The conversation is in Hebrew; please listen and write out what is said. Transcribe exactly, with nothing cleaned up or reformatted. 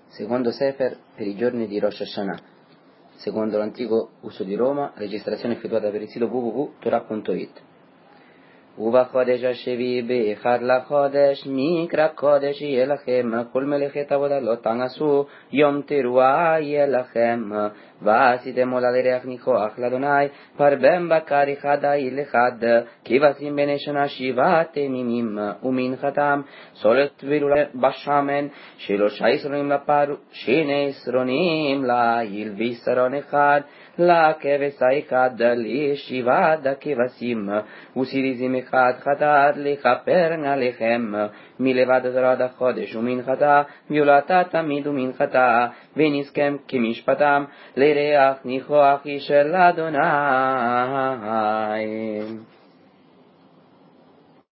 Secondo Sefer per i giorni di Rosh Hashanah, secondo l'antico uso di Roma, registrazione effettuata per il sito w w w punto torah punto it. ובחודש השביעי באחד לחודש מקרא קודש יהיה לכם, כל מלאכת עבודה לא תעשו, יום תרועה יהיה לכם. ועשיתם עולה לירח ניחוח לאדוני, פרבם בקר אחד העיל אחד, כבשים בני שנה שבעת ימים, ומנחתם סולת טבילו בשמן, שלושה עשרונים לפר, שני עשרונים לעיל, ועשרון אחד לכבש האחד, לשבעת הכבשים, וסיריזים אחד חטאת לכפר עליכם, מלבד עד החודש ומנחתה, ויולתה תמיד ומנחתה, ונזכם כמשפטם, לירח ניחוח איש אל אדוני.